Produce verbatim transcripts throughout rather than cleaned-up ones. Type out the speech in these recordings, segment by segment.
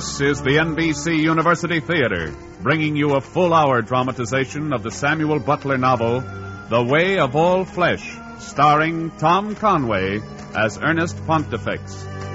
This is the N B C University Theater, bringing you a full-hour dramatization of the Samuel Butler novel, The Way of All Flesh, starring Tom Conway as Ernest Pontifex.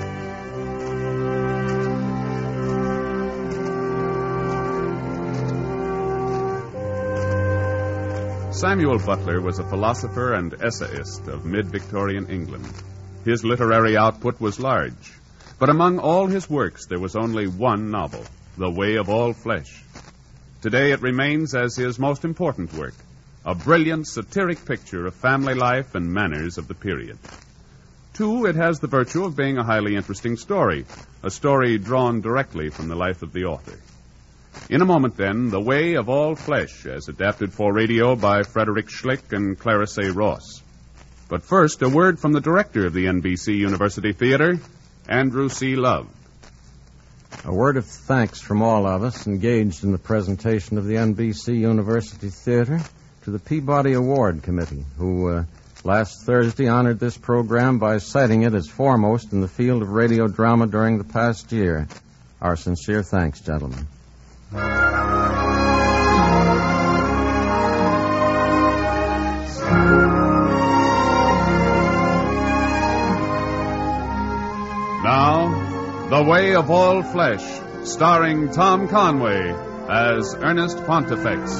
Samuel Butler was a philosopher and essayist of mid-Victorian England. His literary output was large, but among all his works there was only one novel, The Way of All Flesh. Today it remains as his most important work, a brilliant satiric picture of family life and manners of the period. Two, it has the virtue of being a highly interesting story, a story drawn directly from the life of the author. In a moment, then, The Way of All Flesh, as adapted for radio by Frederick Schlick and Clarence A. Ross. But first, a word from the director of the N B C University Theater, Andrew C. Love. A word of thanks from all of us engaged in the presentation of the N B C University Theater to the Peabody Award Committee, who uh, last Thursday honored this program by citing it as foremost in the field of radio drama during the past year. Our sincere thanks, gentlemen. Now, The Way of All Flesh, starring Tom Conway as Ernest Pontifex.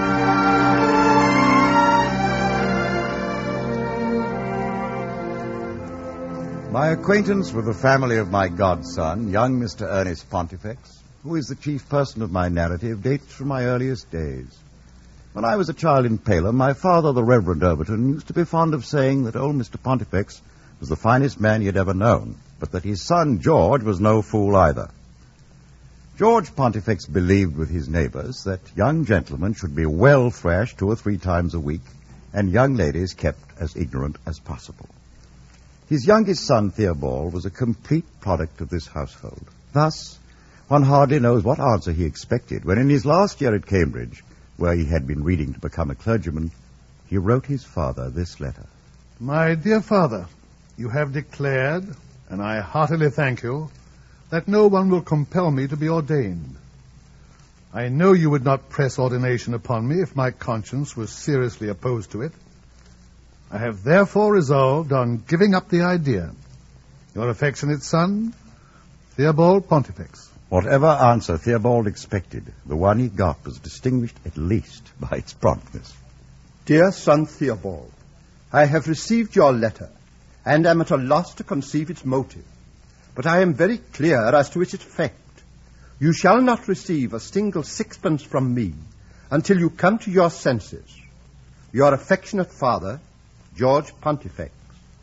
My acquaintance with the family of my godson, young Mister Ernest Pontifex, who is the chief person of my narrative, dates from my earliest days. When I was a child in Palem, my father, the Reverend Overton, used to be fond of saying that old Mister Pontifex was the finest man he had ever known, but that his son, George, was no fool either. George Pontifex believed with his neighbors that young gentlemen should be well thrashed two or three times a week, and young ladies kept as ignorant as possible. His youngest son, Theobald, was a complete product of this household. Thus, one hardly knows what answer he expected when in his last year at Cambridge, where he had been reading to become a clergyman, he wrote his father this letter. My dear father, you have declared, and I heartily thank you, that no one will compel me to be ordained. I know you would not press ordination upon me if my conscience was seriously opposed to it. I have therefore resolved on giving up the idea. Your affectionate son, Theobald Pontifex. Whatever answer Theobald expected, the one he got was distinguished at least by its promptness. Dear son Theobald, I have received your letter, and am at a loss to conceive its motive. But I am very clear as to its effect. You shall not receive a single sixpence from me until you come to your senses. Your affectionate father, George Pontifex.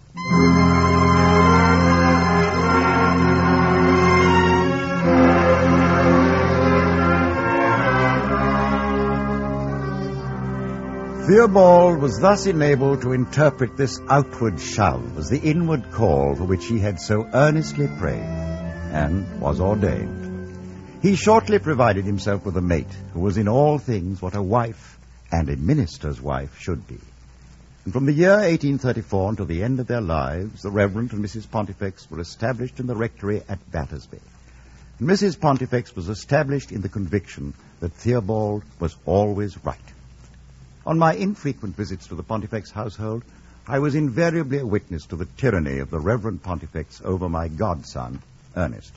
Theobald was thus enabled to interpret this outward shove as the inward call for which he had so earnestly prayed, and was ordained. He shortly provided himself with a mate who was in all things what a wife and a minister's wife should be. And from the year eighteen thirty-four until the end of their lives, the Reverend and Missus Pontifex were established in the rectory at Battersby. And Missus Pontifex was established in the conviction that Theobald was always right. On my infrequent visits to the Pontifex household, I was invariably a witness to the tyranny of the Reverend Pontifex over my godson, Ernest.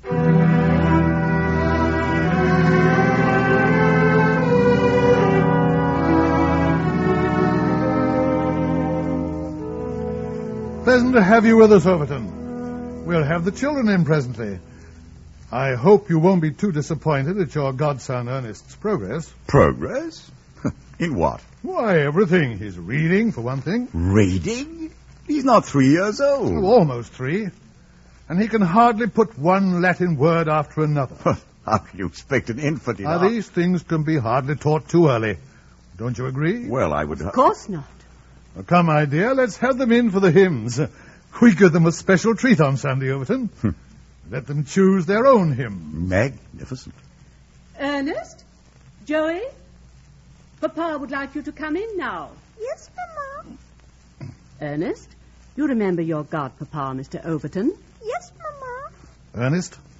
Pleasant to have you with us, Overton. We'll have the children in presently. I hope you won't be too disappointed at your godson Ernest's progress. Progress? In what? Why, everything. He's reading, for one thing. Reading? He's not three years old. Oh, almost three. And he can hardly put one Latin word after another. How can you expect an infant in Now, our... these things can be hardly taught too early. Don't you agree? Well, I would... Of course not. Well, come, my dear, let's have them in for the hymns. We give them a special treat on Sunday, Overton. Let them choose their own hymn. Magnificent. Ernest? Joey? Papa would like you to come in now. Yes, Mama. Ernest, you remember your godpapa, Mister Overton? Yes, Mama. Ernest,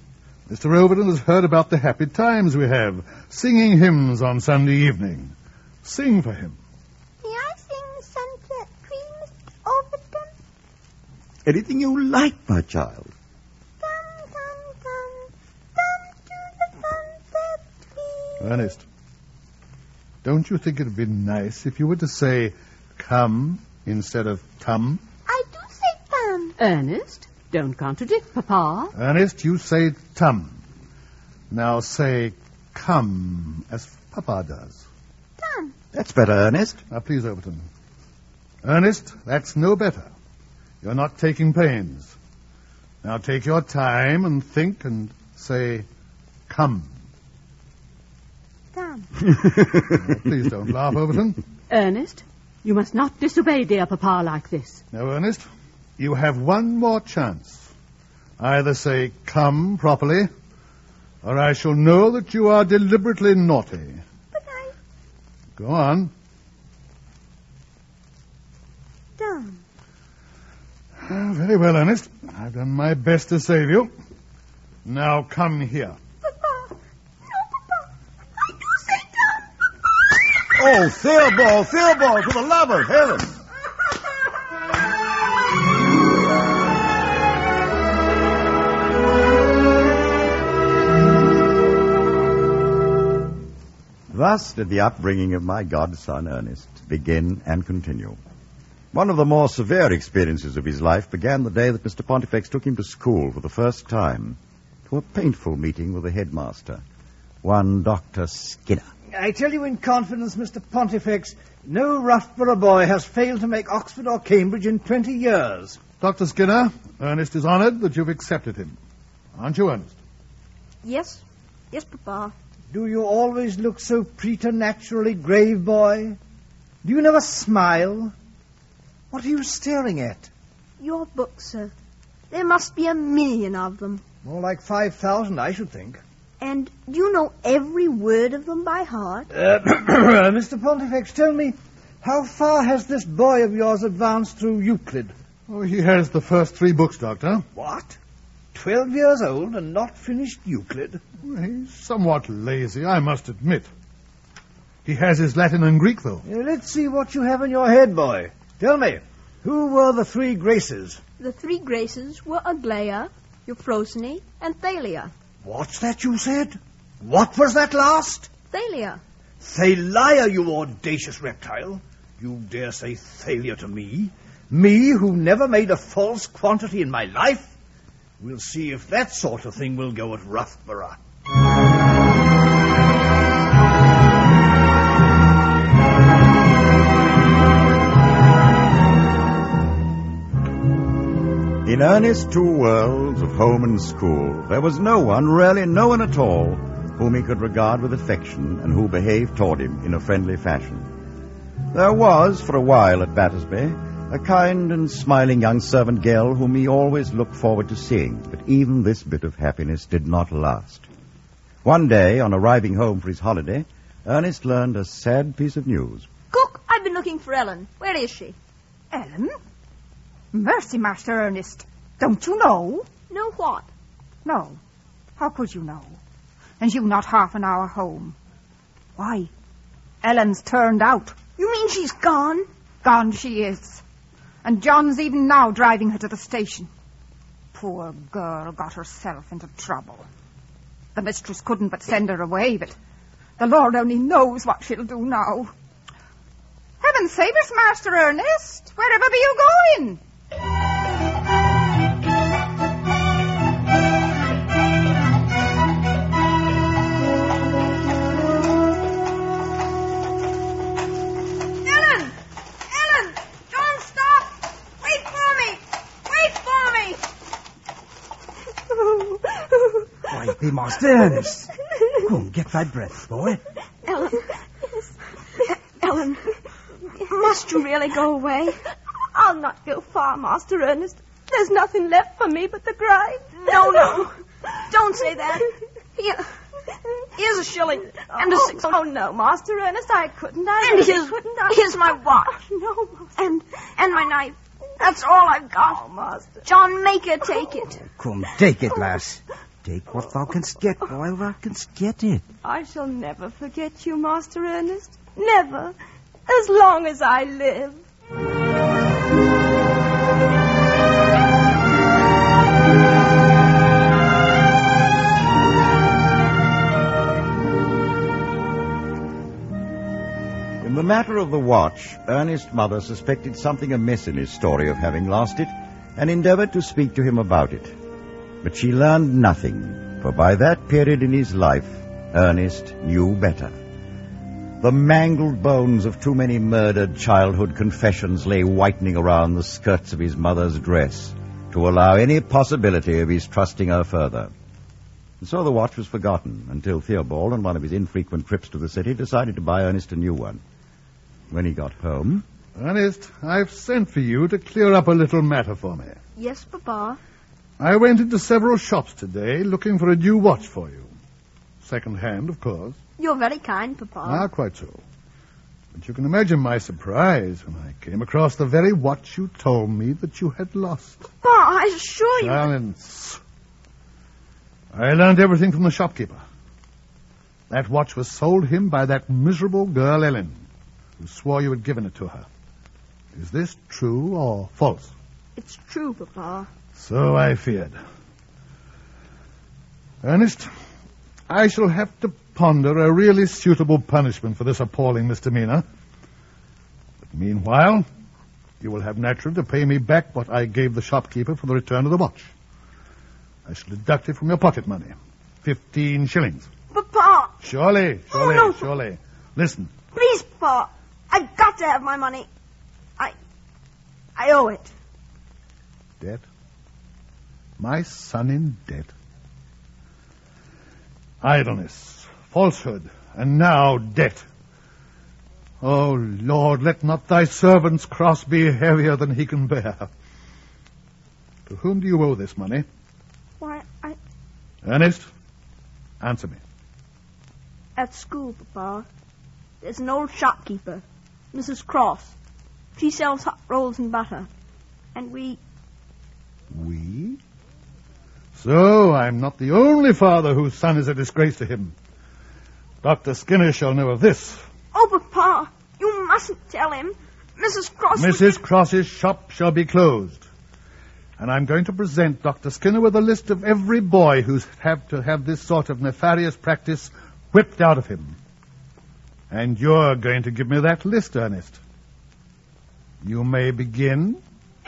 Mister Overton has heard about the happy times we have, singing hymns on Sunday evening. Sing for him. May I sing the Sunset Queen, Mister Overton? Anything you like, my child. Come, come, come, come to the Sunset Queen. Ernest, don't you think it would be nice if you were to say come instead of tum? I do say come. Ernest, don't contradict Papa. Ernest, you say tum. Now say come as Papa does. Come. That's better, Ernest. Now, please, Overton. Ernest, that's no better. You're not taking pains. Now take your time and think and say come. Come. Now, please don't laugh, Overton. Ernest, you must not disobey dear Papa like this. Now, Ernest, you have one more chance. Either say come properly, or I shall know that you are deliberately naughty. But I... Go on. Done. Ah, very well, Ernest. I've done my best to save you. Now come here. Papa. No, Papa. I do say done. Oh, Theobald, Theobald, for the love of heaven. Thus did the upbringing of my godson Ernest begin and continue. One of the more severe experiences of his life began the day that Mister Pontifex took him to school for the first time, to a painful meeting with the headmaster, one Doctor Skinner. I tell you in confidence, Mister Pontifex, no Roughborough boy has failed to make Oxford or Cambridge in twenty years. Doctor Skinner, Ernest is honored that you've accepted him. Aren't you, Ernest? Yes. Yes, Papa. Do you always look so preternaturally grave, boy? Do you never smile? What are you staring at? Your books, sir. There must be a million of them. More like five thousand, I should think. And do you know every word of them by heart? Uh, Mister Pontifex, tell me, how far has this boy of yours advanced through Euclid? Oh, he has the first three books, Doctor. What? Twelve years old and not finished Euclid? He's somewhat lazy, I must admit. He has his Latin and Greek, though. Uh, let's see what you have in your head, boy. Tell me, who were the three Graces? The three Graces were Aglaia, Euphrosyne, and Thalia. What's that you said? What was that last? Thalia. Thalia, you audacious reptile. You dare say Thalia to me? Me, who never made a false quantity in my life? We'll see if that sort of thing will go at Roughborough. In Ernest's two worlds of home and school, there was no one, really no one at all, whom he could regard with affection and who behaved toward him in a friendly fashion. There was, for a while at Battersby, a kind and smiling young servant girl whom he always looked forward to seeing, but even this bit of happiness did not last. One day, on arriving home for his holiday, Ernest learned a sad piece of news. Cook, I've been looking for Ellen. Where is she? Ellen? Mercy, Master Ernest. Don't you know? Know what? No. How could you know? And you not half an hour home. Why, Ellen's turned out. You mean she's gone? Gone she is. And John's even now driving her to the station. Poor girl got herself into trouble. The mistress couldn't but send her away, but the Lord only knows what she'll do now. Heaven save us, Master Ernest. Wherever be you going? Ellen! Ellen! Don't stop! Wait for me! Wait for me! Why, be Master Ernest. Come, get that breath, boy. Ellen. Ellen. Must you really go away? I'll not go far, Master Ernest. There's nothing left for me but the grave. No, no. Don't say that. Here. Here's a shilling and a oh, six. Oh, no, Master Ernest, I couldn't. I and here's, couldn't. I... Here's my watch. No, Master. And, and my knife. That's all I've got. Oh, Master. John, make her take it. Come, take it, lass. Take what thou canst get while thou canst get it. I shall never forget you, Master Ernest. Never. As long as I live. In the matter of the watch, Ernest's mother suspected something amiss in his story of having lost it, and endeavored to speak to him about it. But she learned nothing, for by that period in his life, Ernest knew better. The mangled bones of too many murdered childhood confessions lay whitening around the skirts of his mother's dress to allow any possibility of his trusting her further. And so the watch was forgotten until Theobald, on one of his infrequent trips to the city, decided to buy Ernest a new one. When he got home... Ernest, I've sent for you to clear up a little matter for me. Yes, Papa. I went into several shops today looking for a new watch for you. Second-hand, of course. You're very kind, Papa. Ah, quite so. But you can imagine my surprise when I came across the very watch you told me that you had lost. Papa, I assure you... Silence. I learned everything from the shopkeeper. That watch was sold him by that miserable girl Ellen, who swore you had given it to her. Is this true or false? It's true, Papa. So I feared. Ernest, I shall have to ponder a really suitable punishment for this appalling misdemeanor. But meanwhile, you will have naturally to pay me back what I gave the shopkeeper for the return of the watch. I shall deduct it from your pocket money. Fifteen shillings. Papa! Surely, surely, oh, no. surely. Listen. Please, Papa. I've got to have my money. I... I owe it. Debt? My son in debt? Idleness, falsehood, and now debt. Oh, Lord, let not thy servant's cross be heavier than he can bear. To whom do you owe this money? Why, I... Ernest, answer me. At school, Papa. There's an old shopkeeper, Missus Cross. She sells hot rolls and butter. And we... We? So I'm not the only father whose son is a disgrace to him. Doctor Skinner shall know of this. Oh, Papa, you mustn't tell him. Missus Cross... Missus Cross's shop shall be closed. And I'm going to present Doctor Skinner with a list of every boy who's had to have this sort of nefarious practice whipped out of him. And you're going to give me that list, Ernest. You may begin.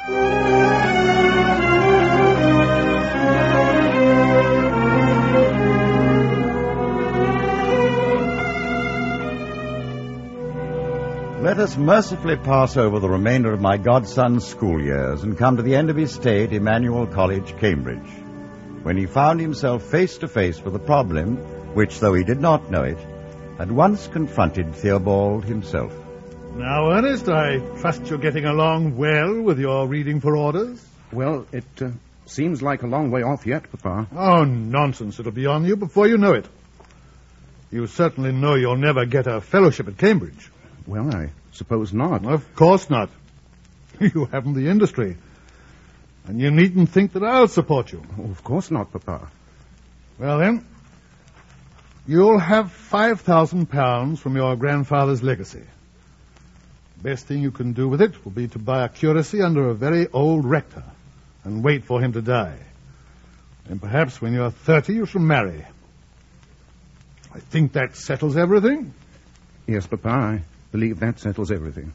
Let us mercifully pass over the remainder of my godson's school years and come to the end of his stay at Emmanuel College, Cambridge, when he found himself face to face with a problem which, though he did not know it, had once confronted Theobald himself. Now, Ernest, I trust you're getting along well with your reading for orders? Well, it uh, seems like a long way off yet, Papa. Oh, nonsense. It'll be on you before you know it. You certainly know you'll never get a fellowship at Cambridge. Well, I suppose not. Of course not. You haven't the industry. And you needn't think that I'll support you. Oh, of course not, Papa. Well, then, you'll have five thousand pounds from your grandfather's legacy. Best thing you can do with it will be to buy a curacy under a very old rector and wait for him to die. And perhaps when you're thirty, you shall marry. I think that settles everything. Yes, Papa, I believe that settles everything.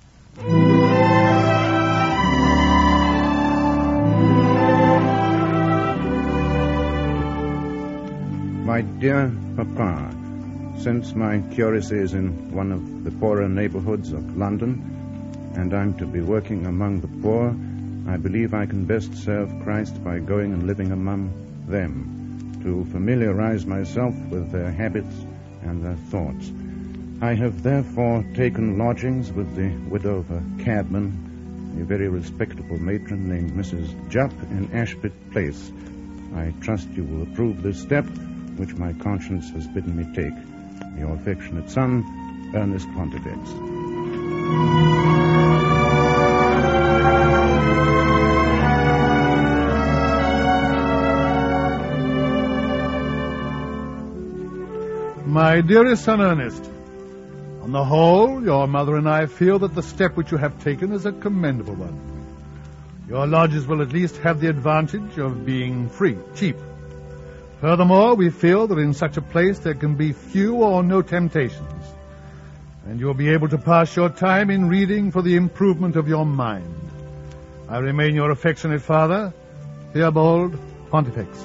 My dear Papa, since my curacy is in one of the poorer neighborhoods of London, and I'm to be working among the poor, I believe I can best serve Christ by going and living among them, to familiarize myself with their habits and their thoughts. I have therefore taken lodgings with the widow of a cabman, a very respectable matron named Missus Jupp in Ashpit Place. I trust you will approve this step, which my conscience has bidden me take. Your affectionate son, Ernest Pontifex. My dearest son Ernest, on the whole, your mother and I feel that the step which you have taken is a commendable one. Your lodges will at least have the advantage of being free, cheap. Furthermore, we feel that in such a place there can be few or no temptations, and you'll be able to pass your time in reading for the improvement of your mind. I remain your affectionate father, Theobald Pontifex.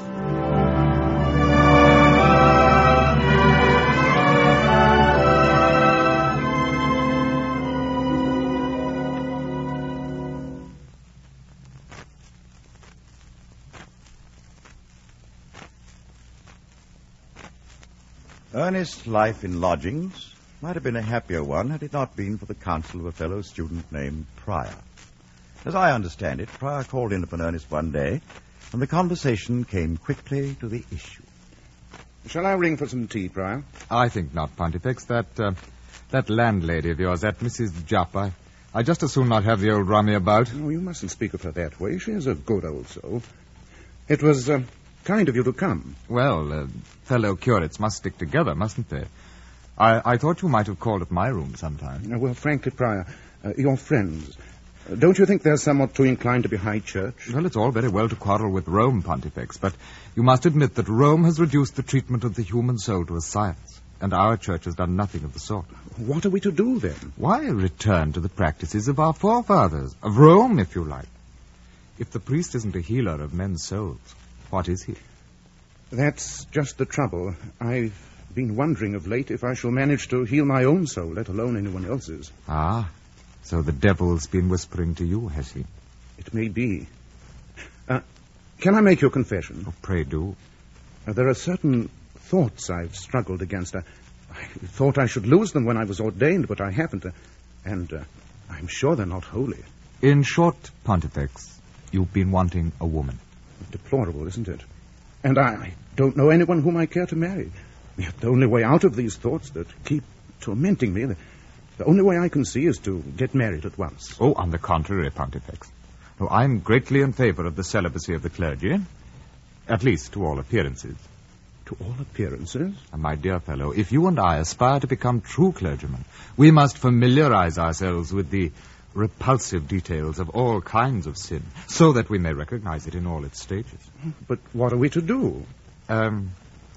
Ernest's life in lodgings might have been a happier one had it not been for the counsel of a fellow student named Pryor. As I understand it, Pryor called in upon Ernest one day, and the conversation came quickly to the issue. Shall I ring for some tea, Pryor? I think not, Pontifex. That uh, that landlady of yours, that Missus Jupp, I, I just as soon not have the old rummy about. Oh, you mustn't speak of her that way. She is a good old soul. It was uh, kind of you to come. Well, uh, fellow curates must stick together, mustn't they? I, I thought you might have called at my room sometime. Uh, well, frankly, Pryor, uh, your friends, uh, don't you think they're somewhat too inclined to be high church? Well, it's all very well to quarrel with Rome, Pontifex, but you must admit that Rome has reduced the treatment of the human soul to a science, and our church has done nothing of the sort. What are we to do, then? Why, return to the practices of our forefathers, of Rome, if you like. If the priest isn't a healer of men's souls, what is he? That's just the trouble. I've been wondering of late if I shall manage to heal my own soul, let alone anyone else's. Ah, so the devil's been whispering to you, has he? It may be. Uh, can I make you a confession? Oh, pray do. Uh, there are certain thoughts I've struggled against. I, I thought I should lose them when I was ordained, but I haven't. Uh, and uh, I'm sure they're not holy. In short, Pontifex, you've been wanting a woman. Deplorable, isn't it? And I, I don't know anyone whom I care to marry. Yet the only way out of these thoughts that keep tormenting me, the, the only way I can see is to get married at once. Oh, on the contrary, Pontifex. No, I'm greatly in favor of the celibacy of the clergy, at least to all appearances. To all appearances? And my dear fellow, if you and I aspire to become true clergymen, we must familiarize ourselves with the repulsive details of all kinds of sin, so that we may recognize it in all its stages. But what are we to do? Um,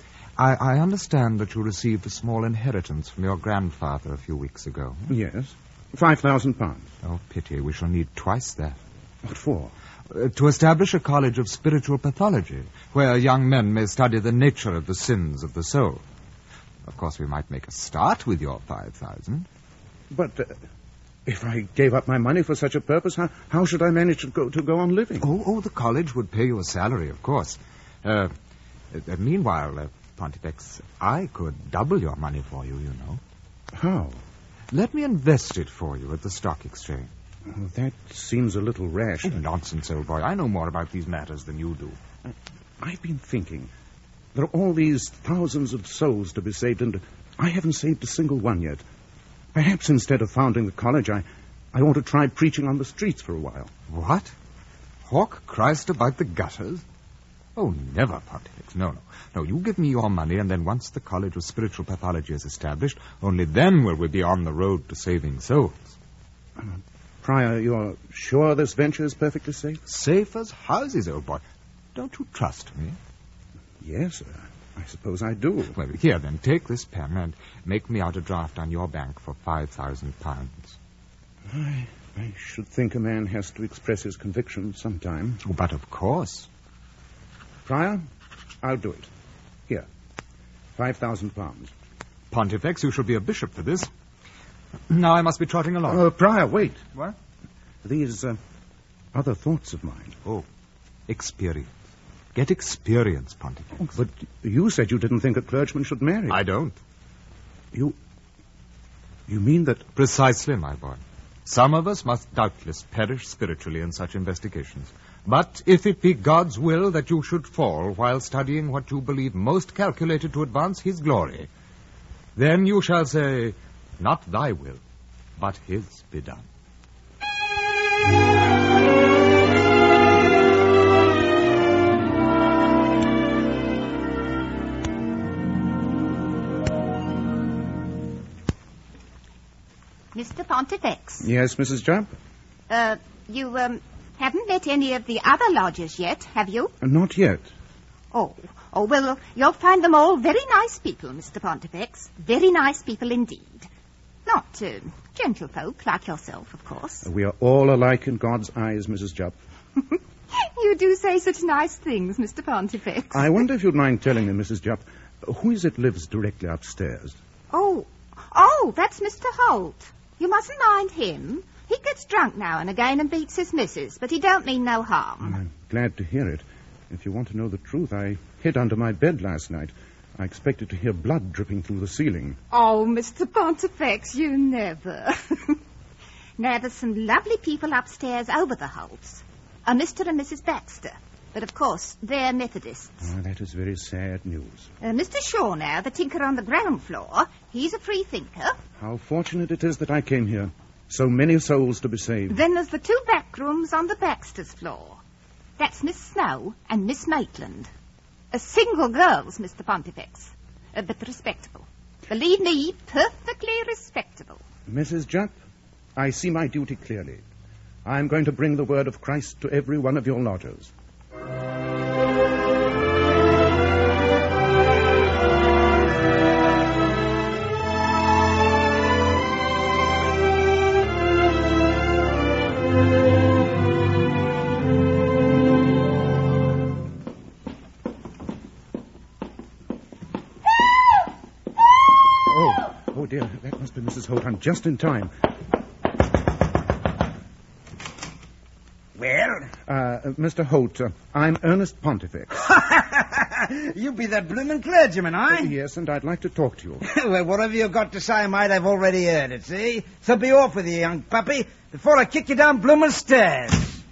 I, I understand that you received a small inheritance from your grandfather a few weeks ago. Yes. Five thousand pounds. Oh, pity. We shall need twice that. What for? Uh, to establish a college of spiritual pathology, where young men may study the nature of the sins of the soul. Of course, we might make a start with your five thousand. But... Uh... If I gave up my money for such a purpose, how, how should I manage to go to go on living? Oh, oh, the college would pay you a salary, of course. Uh, uh, meanwhile, uh, Pontifex, I could double your money for you, you know. How? Let me invest it for you at the stock exchange. Oh, that seems a little rash. Oh, nonsense, old boy. I know more about these matters than you do. Uh, I've been thinking. There are all these thousands of souls to be saved, and I haven't saved a single one yet. Perhaps instead of founding the college, I, I ought to try preaching on the streets for a while. What? Hawk Christ about the gutters? Oh, never, Pontifex. No, no. No, you give me your money, and then once the College of Spiritual Pathology is established, only then will we be on the road to saving souls. Uh, Pryor, you're sure this venture is perfectly safe? Safe as houses, old boy. Don't you trust me? Yes, sir. I suppose I do. Well, here, then, take this pen and make me out a draft on your bank for five thousand pounds. I, I should think a man has to express his conviction sometime. Oh, but of course. Pryor, I'll do it. Here, five thousand pounds. Pontifex, you shall be a bishop for this. Now I must be trotting along. Oh, Pryor, wait. What? These uh, other thoughts of mine. Oh, experience. Get experience, Pontifex. But you said you didn't think a clergyman should marry. I don't. You... You mean that... Precisely, my boy. Some of us must doubtless perish spiritually in such investigations. But if it be God's will that you should fall while studying what you believe most calculated to advance his glory, then you shall say, not thy will, but his be done. Mister Pontifex. Yes, Missus Jupp? Uh, you, um, haven't met any of the other lodgers yet, have you? Uh, not yet. Oh, oh, well, you'll find them all very nice people, Mister Pontifex. Very nice people indeed. Not, uh, gentlefolk like yourself, of course. Uh, we are all alike in God's eyes, Missus Jupp. You do say such nice things, Mister Pontifex. I wonder if you'd mind telling me, Missus Jupp, who is it lives directly upstairs? Oh, oh, that's Mister Holt. You mustn't mind him. He gets drunk now and again and beats his missus, but he don't mean no harm. I'm glad to hear it. If you want to know the truth, I hid under my bed last night. I expected to hear blood dripping through the ceiling. Oh, Mister Pontifex, you never. Now, there's some lovely people upstairs over the Holts. A Mister and Missus Baxter. But, of course, they're Methodists. Oh, that is very sad news. Uh, Mister Shaw now, the tinker on the ground floor, he's a free thinker. How fortunate it is that I came here. So many souls to be saved. Then there's the two back rooms on the Baxter's floor. That's Miss Snow and Miss Maitland. Uh, single girls, Mister Pontifex, uh, but respectable. Believe me, perfectly respectable. Missus Jupp, I see my duty clearly. I'm going to bring the word of Christ to every one of your lodgers. Oh, oh dear, that must be Missus Holt. I'm just in time. Well? Uh, Mister Holt, uh, I'm Ernest Pontifex. You be that bloomin' clergyman, eh? Uh, yes, and I'd like to talk to you. Well, whatever you've got to say, mate, I've already heard it, see? So be off with you, young puppy, before I kick you down bloomin' stairs.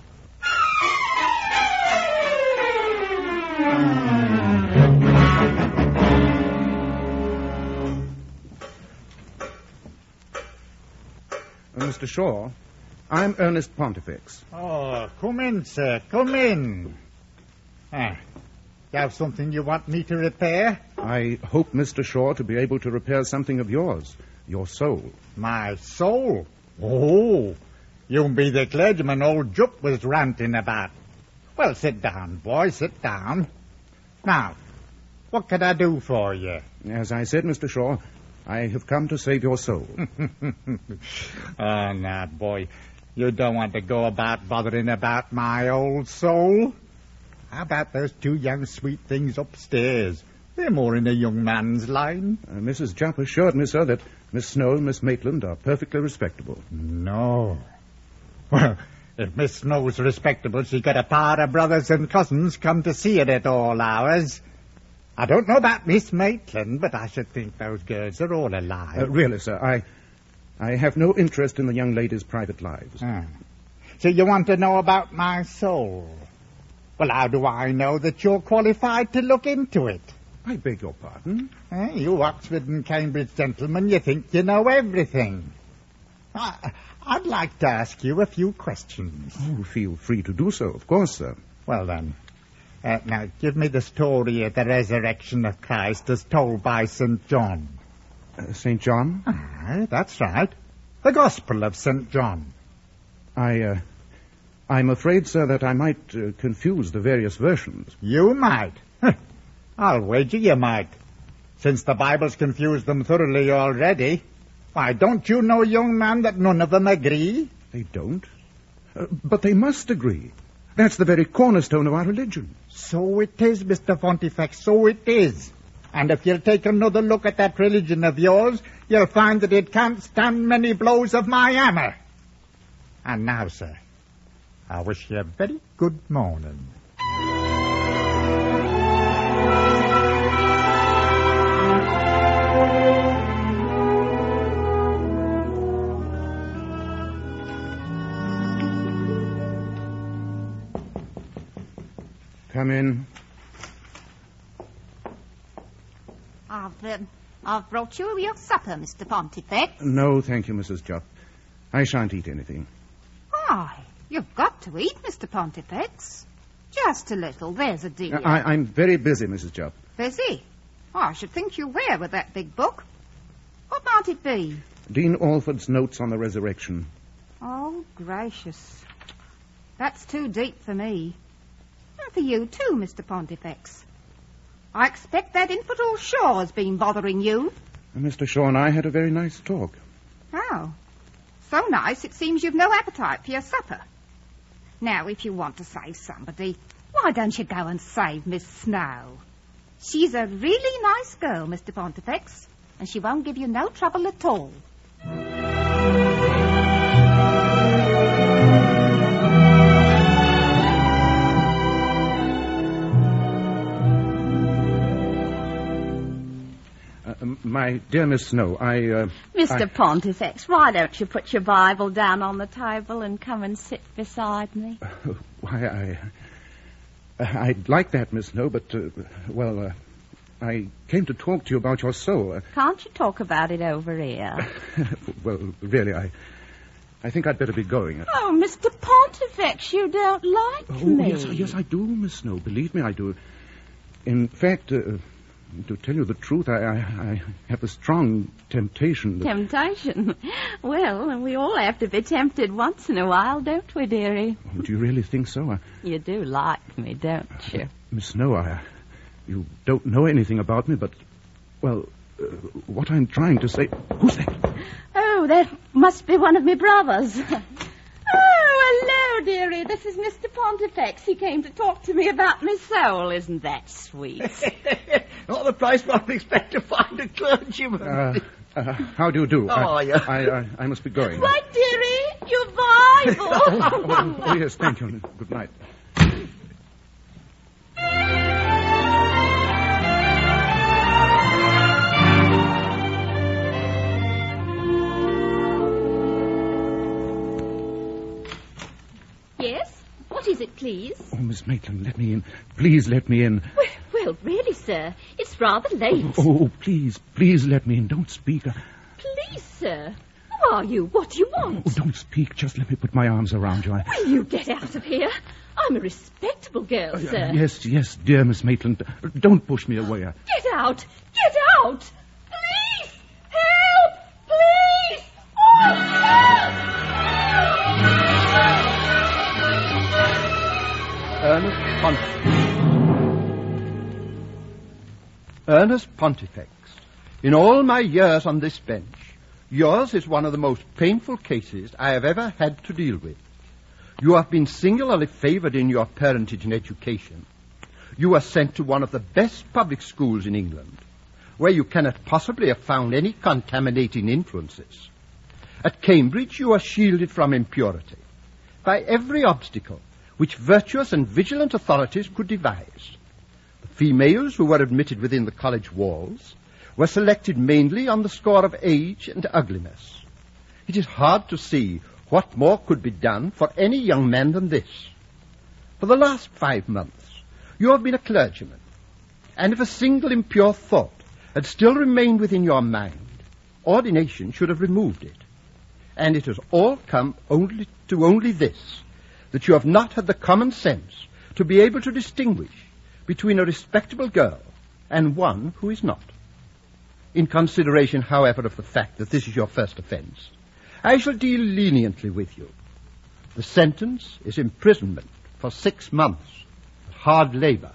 Uh, Mister Shaw, I'm Ernest Pontifex. Oh, come in, sir. Come in. Ah, you have something you want me to repair? I hope, Mister Shaw, to be able to repair something of yours, your soul. My soul? Oh, you be the clergyman old Jupp was ranting about. Well, sit down, boy, sit down. Now, what can I do for you? As I said, Mister Shaw, I have come to save your soul. Oh, now, boy, you don't want to go about bothering about my old soul. How about those two young sweet things upstairs? They're more in a young man's line. Uh, Missus Jupp assured me, sir, that Miss Snow and Miss Maitland are perfectly respectable. No. Well, if Miss Snow's respectable, she got a pair of brothers and cousins come to see it at all hours. I don't know about Miss Maitland, but I should think those girls are all alive. Uh, really, sir, I... I have no interest in the young ladies' private lives. Ah. So you want to know about my soul? Well, how do I know that you're qualified to look into it? I beg your pardon? Eh, you Oxford and Cambridge gentlemen, you think you know everything. I, I'd like to ask you a few questions. Oh, feel free to do so, of course, sir. Well, then, uh, now give me the story of the resurrection of Christ as told by Saint John. Uh, Saint John? Aye, that's right. The Gospel of Saint John. I, uh, I'm afraid, sir, that I might uh, confuse the various versions. You might. I'll wager you might. Since the Bible's confused them thoroughly already. Why, don't you know, young man, that none of them agree? They don't? Uh, but they must agree. That's the very cornerstone of our religion. So it is, Mister Pontifex, so it is. And if you'll take another look at that religion of yours, you'll find that it can't stand many blows of my hammer. And now, sir, I wish you a very good morning. Come in. I've, uh, I've brought you your supper, Mister Pontifex. No, thank you, Missus Jupp. I shan't eat anything. Why, you've got to eat, Mister Pontifex. Just a little, there's a dear. I, I'm very busy, Missus Jupp. Busy? Oh, I should think you were with that big book. What might it be? Dean Alford's notes on the resurrection. Oh, gracious. That's too deep for me. And for you too, Mister Pontifex. I expect that infidel Shaw has been bothering you. And Mister Shaw and I had a very nice talk. Oh. So nice it seems you've no appetite for your supper. Now, if you want to save somebody, why don't you go and save Miss Snow? She's a really nice girl, Mister Pontifex, and she won't give you no trouble at all. Uh, my dear Miss Snow, I... Uh, Mister I... Pontifex, why don't you put your Bible down on the table and come and sit beside me? Uh, why, I... Uh, I'd like that, Miss Snow, but, uh, well, uh, I came to talk to you about your soul. Uh, Can't you talk about it over here? Well, really, I... I think I'd better be going. Oh, Mister Pontifex, you don't like oh, me. yes, yes, I do, Miss Snow. Believe me, I do. In fact... Uh, To tell you the truth, I, I, I have a strong temptation. That... Temptation? Well, we all have to be tempted once in a while, don't we, dearie? Oh, do you really think so? I... You do like me, don't you? Uh, Miss Snow, I, you don't know anything about me, but, well, uh, what I'm trying to say... Who's that? Oh, that must be one of my brothers. Oh, hello, dearie. This is Mister Pontifex. He came to talk to me about my soul. Isn't that sweet? Not the place where I expect to find a clergyman. Uh, uh, how do you do? Oh, I, yeah. I, I, I must be going. Right, dearie. Your Bible. oh, oh, oh, yes, thank you. Good night. Yes? What is it, please? Oh, Miss Maitland, let me in. Please let me in. Well, well really, sir, it's rather late. Oh, oh, please, please let me in. Don't speak. Please, sir. Who are you? What do you want? Oh, don't speak. Just let me put my arms around you. I... Will you get out of here? I'm a respectable girl, Uh, sir. yes, yes, dear Miss Maitland. Don't push me away. I... Get out! Get out! Police! Help! Police! Oh, no! Ernest Pontifex. Ernest Pontifex, in all my years on this bench, yours is one of the most painful cases I have ever had to deal with. You have been singularly favored in your parentage and education. You were sent to one of the best public schools in England, where you cannot possibly have found any contaminating influences. At Cambridge, you are shielded from impurity by every obstacle which virtuous and vigilant authorities could devise. The females who were admitted within the college walls were selected mainly on the score of age and ugliness. It is hard to see what more could be done for any young man than this. For the last five months, you have been a clergyman, and if a single impure thought had still remained within your mind, ordination should have removed it. And it has all come only to only this, that you have not had the common sense to be able to distinguish between a respectable girl and one who is not. In consideration, however, of the fact that this is your first offense, I shall deal leniently with you. The sentence is imprisonment for six months, hard labor.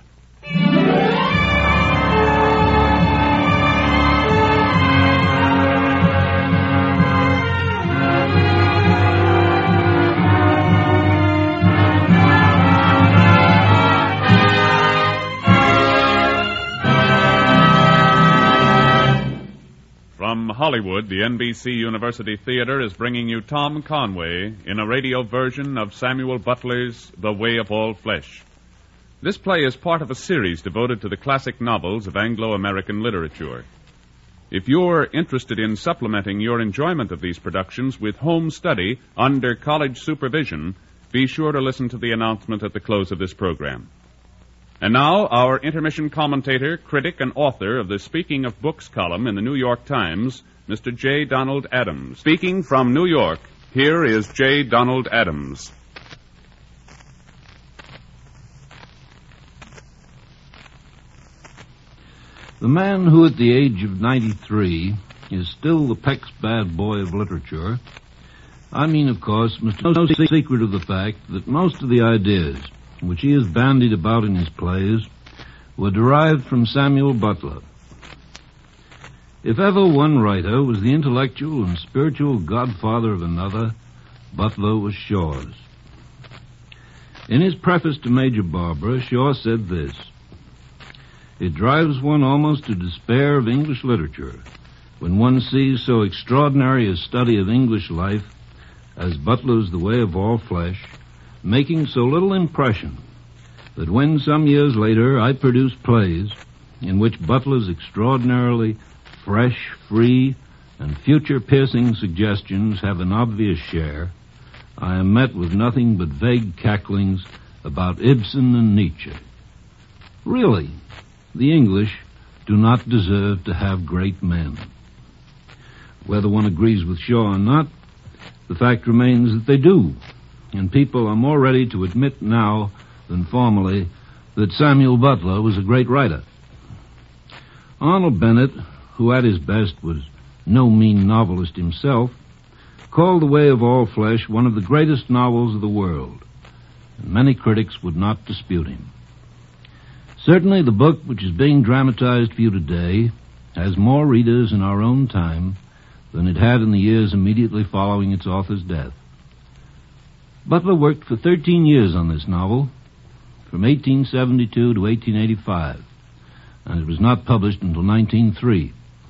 From Hollywood, the N B C University Theater is bringing you Tom Conway in a radio version of Samuel Butler's The Way of All Flesh. This play is part of a series devoted to the classic novels of Anglo-American literature. If you're interested in supplementing your enjoyment of these productions with home study under college supervision, be sure to listen to the announcement at the close of this program. And now, our intermission commentator, critic, and author of the Speaking of Books column in the New York Times, Mister J. Donald Adams. Speaking from New York, here is J. Donald Adams. The man who, at the age of ninety-three, is still the Peck's bad boy of literature, I mean, of course, Mister No secret of the fact that most of the ideas which he has bandied about in his plays were derived from Samuel Butler. If ever one writer was the intellectual and spiritual godfather of another, Butler was Shaw's. In his preface to Major Barbara, Shaw said this: "It drives one almost to despair of English literature when one sees so extraordinary a study of English life as Butler's The Way of All Flesh, making so little impression that when some years later I produce plays in which Butler's extraordinarily fresh, free, and future-piercing suggestions have an obvious share, I am met with nothing but vague cacklings about Ibsen and Nietzsche. Really, the English do not deserve to have great men." Whether one agrees with Shaw or not, the fact remains that they do, and people are more ready to admit now than formerly that Samuel Butler was a great writer. Arnold Bennett, who at his best was no mean novelist himself, called The Way of All Flesh one of the greatest novels of the world, and many critics would not dispute him. Certainly the book which is being dramatized for you today has more readers in our own time than it had in the years immediately following its author's death. Butler worked for thirteen years on this novel, from eighteen seventy-two to eighteen eighty-five, and it was not published until nineteen oh three.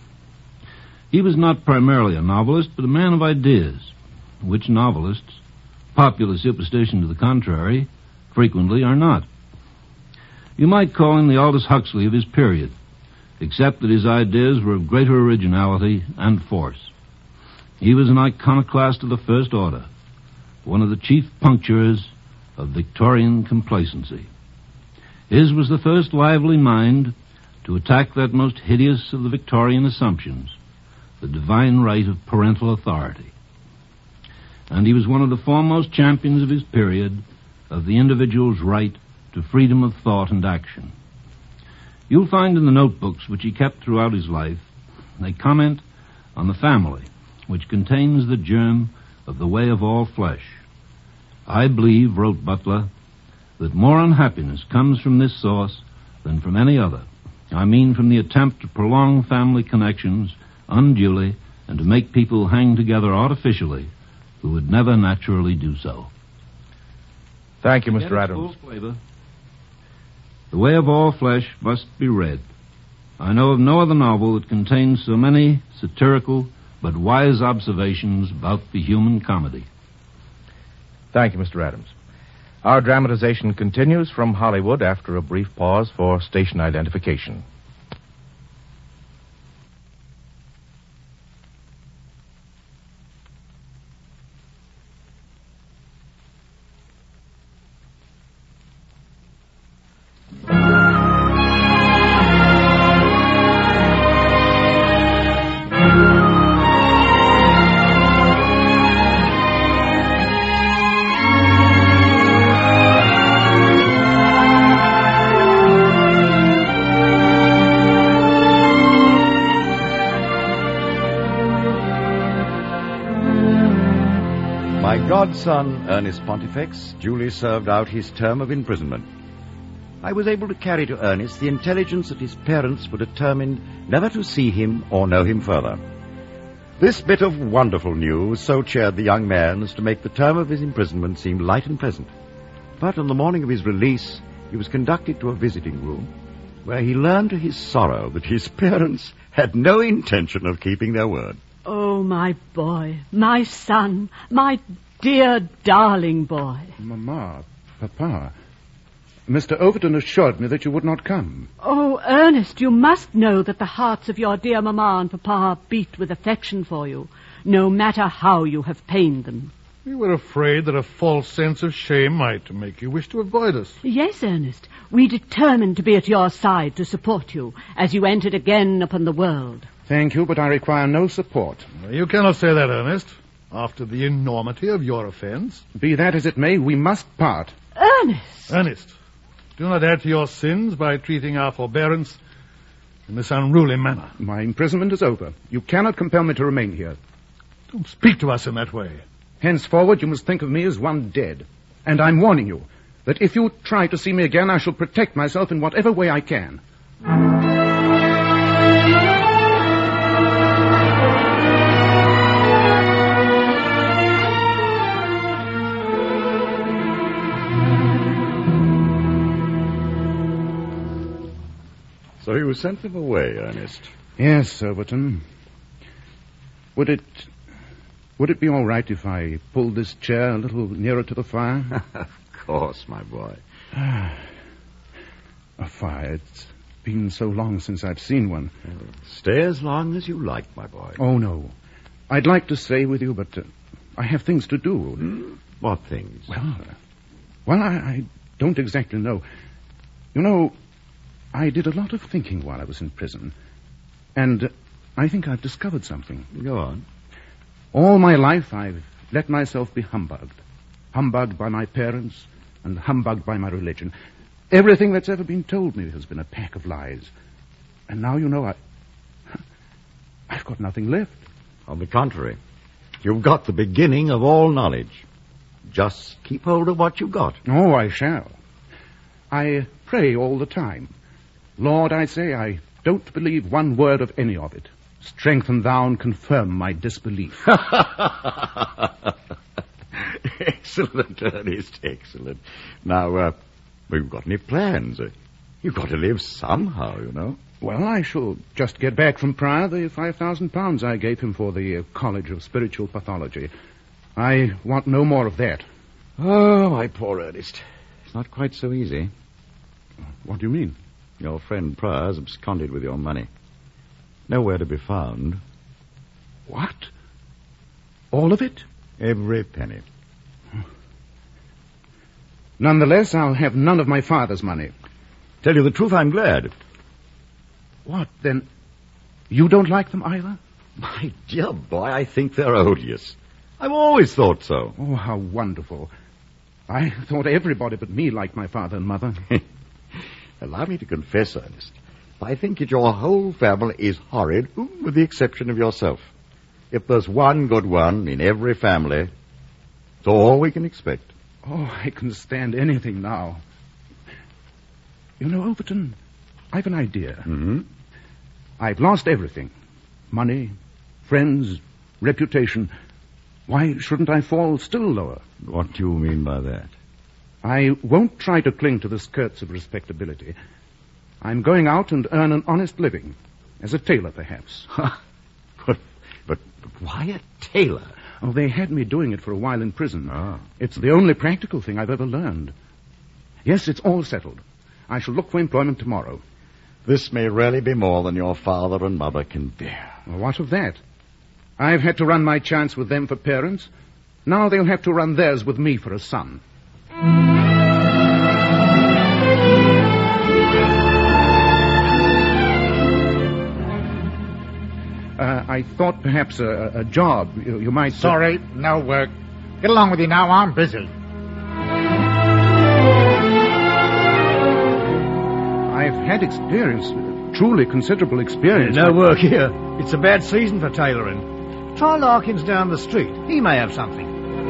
He was not primarily a novelist, but a man of ideas, which novelists, popular superstition to the contrary, frequently are not. You might call him the Aldous Huxley of his period, except that his ideas were of greater originality and force. He was an iconoclast of the first order, one of the chief puncturers of Victorian complacency. His was the first lively mind to attack that most hideous of the Victorian assumptions, the divine right of parental authority. And he was one of the foremost champions of his period of the individual's right to freedom of thought and action. You'll find in the notebooks which he kept throughout his life, they comment on the family, which contains the germ of the way of all flesh. "I believe," wrote Butler, "that more unhappiness comes from this source than from any other. I mean from the attempt to prolong family connections unduly and to make people hang together artificially who would never naturally do so." Thank you, Mister Adams. The Way of All Flesh must be read. I know of no other novel that contains so many satirical but wise observations about the human comedy. Thank you, Mister Adams. Our dramatization continues from Hollywood after a brief pause for station identification. Godson, Ernest Pontifex, duly served out his term of imprisonment. I was able to carry to Ernest the intelligence that his parents were determined never to see him or know him further. This bit of wonderful news so cheered the young man as to make the term of his imprisonment seem light and pleasant. But on the morning of his release, he was conducted to a visiting room, where he learned to his sorrow that his parents had no intention of keeping their word. Oh, my boy, my son, my dear, darling boy. Mamma, Papa, Mister Overton assured me that you would not come. Oh, Ernest, you must know that the hearts of your dear Mamma and Papa beat with affection for you, no matter how you have pained them. We were afraid that a false sense of shame might make you wish to avoid us. Yes, Ernest. We determined to be at your side to support you as you entered again upon the world. Thank you, but I require no support. You cannot say that, Ernest. After the enormity of your offense. Be that as it may, we must part. Ernest! Ernest, do not add to your sins by treating our forbearance in this unruly manner. My imprisonment is over. You cannot compel me to remain here. Don't speak to us in that way. Henceforward, you must think of me as one dead. And I'm warning you that if you try to see me again, I shall protect myself in whatever way I can. So you sent them away, Ernest? Yes, Overton. Would it... Would it be all right if I pulled this chair a little nearer to the fire? Of course, my boy. A fire. It's been so long since I've seen one. Stay as long as you like, my boy. Oh, no. I'd like to stay with you, but uh, I have things to do. Hmm? What things? Well, uh, well, I, I don't exactly know. You know, I did a lot of thinking while I was in prison. And uh, I think I've discovered something. Go on. All my life, I've let myself be humbugged. Humbugged by my parents and humbugged by my religion. Everything that's ever been told me has been a pack of lies. And now, you know, I... I've got nothing left. On the contrary, you've got the beginning of all knowledge. Just keep hold of what you've got. Oh, I shall. I pray all the time. Lord, I say, I don't believe one word of any of it. Strengthen thou and confirm my disbelief. Excellent, Ernest, excellent. Now, uh, have you got any plans? Uh, you've got to live somehow, you know. Well, I shall just get back from Prior the five thousand pounds I gave him for the uh, College of Spiritual Pathology. I want no more of that. Oh, my poor Ernest. It's not quite so easy. What do you mean? Your friend Prior's absconded with your money. Nowhere to be found. What? All of it? Every penny. Nonetheless, I'll have none of my father's money. Tell you the truth, I'm glad. What, then? You don't like them either? My dear boy, I think they're odious. I've always thought so. Oh, how wonderful. I thought everybody but me liked my father and mother. Allow me to confess, Ernest. I think that your whole family is horrid, with the exception of yourself. If there's one good one in every family, it's all we can expect. Oh, I can stand anything now. You know, Overton, I've an idea. Mm-hmm. I've lost everything. Money, friends, reputation. Why shouldn't I fall still lower? What do you mean by that? I won't try to cling to the skirts of respectability. I'm going out and earn an honest living. As a tailor, perhaps. but, but, but why a tailor? Oh, they had me doing it for a while in prison. Oh. It's the only practical thing I've ever learned. Yes, it's all settled. I shall look for employment tomorrow. This may really be more than your father and mother can bear. Well, what of that? I've had to run my chance with them for parents. Now they'll have to run theirs with me for a son. Uh, I thought perhaps a, a job. You, you might... Sorry, no work. Get along with you now. I'm busy. I've had experience, truly considerable experience. No work here. It's a bad season for tailoring. Try Larkins down the street. He may have something.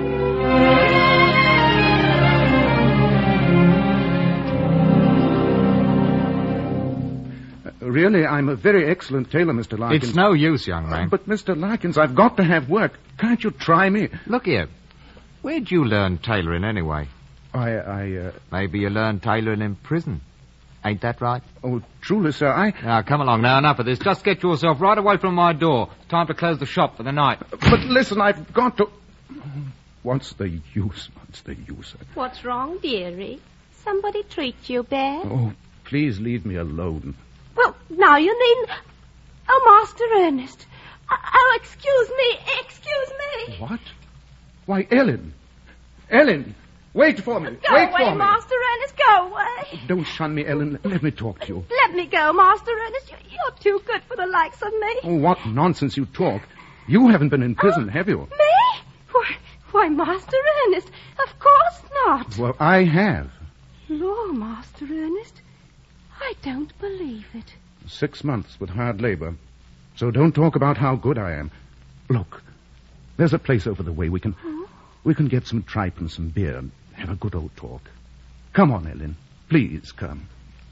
Really, I'm a very excellent tailor, Mister Larkins. It's no use, young man. Uh, but, Mister Larkins, I've got to have work. Can't you try me? Look here. Where'd you learn tailoring anyway? I, I, uh... Maybe you learned tailoring in prison. Ain't that right? Oh, truly, sir, I... Now, come along now, enough of this. Just get yourself right away from my door. It's time to close the shop for the night. But listen, I've got to... What's the use? What's the use? What's wrong, dearie? Somebody treat you bad? Oh, please leave me alone. Well, now you needn't... Oh, Master Ernest. Oh, excuse me, excuse me. What? Why, Ellen. Ellen, wait for me. Go wait away, for me. Master Ernest, go away. Don't shun me, Ellen. Let me talk to you. Let me go, Master Ernest. You're, you're too good for the likes of me. Oh, what nonsense you talk. You haven't been in prison, oh, have you? Me? Why, why, Master Ernest, of course not. Well, I have. Lord, Master Ernest, I don't believe it. Six months with hard labor. So don't talk about how good I am. Look, there's a place over the way. We can hmm? we can get some tripe and some beer and have a good old talk. Come on, Ellen. Please come.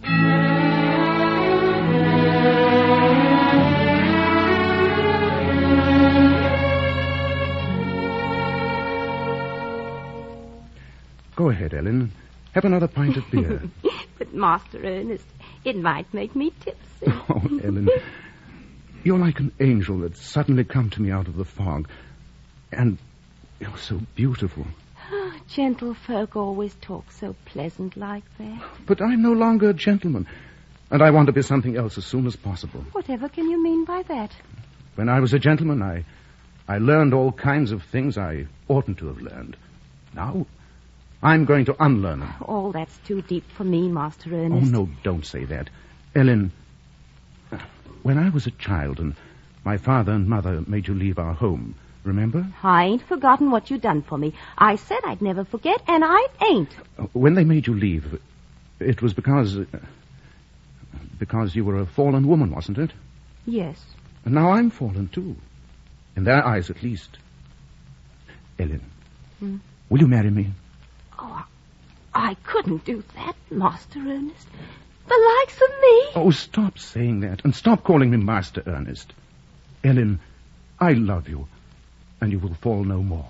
Go ahead, Ellen. Have another pint of beer. But, Master Ernest, it might make me tipsy. Oh, Ellen, you're like an angel that's suddenly come to me out of the fog. And you're so beautiful. Oh, gentlefolk always talk so pleasant like that. But I'm no longer a gentleman. And I want to be something else as soon as possible. Whatever can you mean by that? When I was a gentleman, I, I learned all kinds of things I oughtn't to have learned. Now, I'm going to unlearn them. Oh, that's too deep for me, Master Ernest. Oh, no, don't say that. Ellen, when I was a child and my father and mother made you leave our home, remember? I ain't forgotten what you done for me. I said I'd never forget, and I ain't. When they made you leave, it was because... Uh, because you were a fallen woman, wasn't it? Yes. And now I'm fallen, too. In their eyes, at least. Ellen, hmm? Will you marry me? Oh, I couldn't do that, Master Ernest. The likes of me. Oh, stop saying that, and stop calling me Master Ernest. Ellen, I love you, and you will fall no more.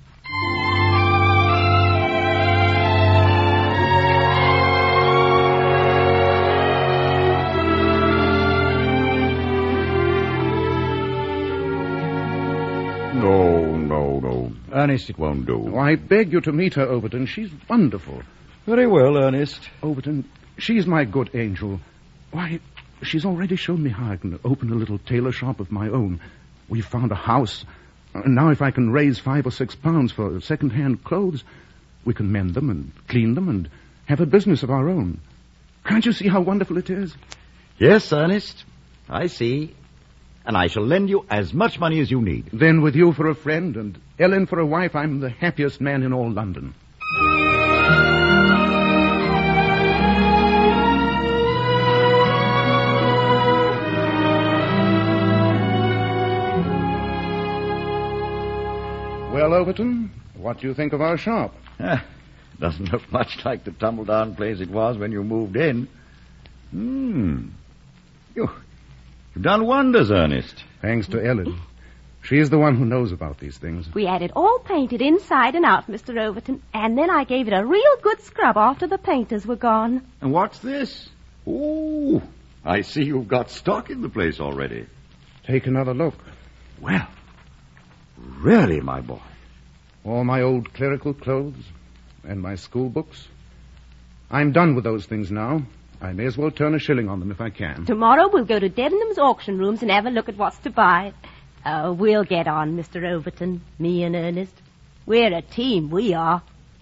No, no, no. Ernest, it won't do. Oh, I beg you to meet her, Overton. She's wonderful. Very well, Ernest. Overton, she's my good angel. Why, she's already shown me how I can open a little tailor shop of my own. We've found a house. And now if I can raise five or six pounds for second-hand clothes, we can mend them and clean them and have a business of our own. Can't you see how wonderful it is? Yes, Ernest. I see. And I shall lend you as much money as you need. Then with you for a friend and Ellen for a wife, I'm the happiest man in all London. Well, Overton, what do you think of our shop? Ah, doesn't look much like the tumble-down place it was when you moved in. Hmm. You... You've done wonders, Ernest. Thanks to Ellen. She's the one who knows about these things. We had it all painted inside and out, Mister Overton, and then I gave it a real good scrub after the painters were gone. And what's this? Ooh, I see you've got stock in the place already. Take another look. Well, really, my boy. All my old clerical clothes and my school books. I'm done with those things now. I may as well turn a shilling on them if I can. Tomorrow we'll go to Debenham's auction rooms and have a look at what's to buy. Oh, we'll get on, Mister Overton, me and Ernest. We're a team, we are.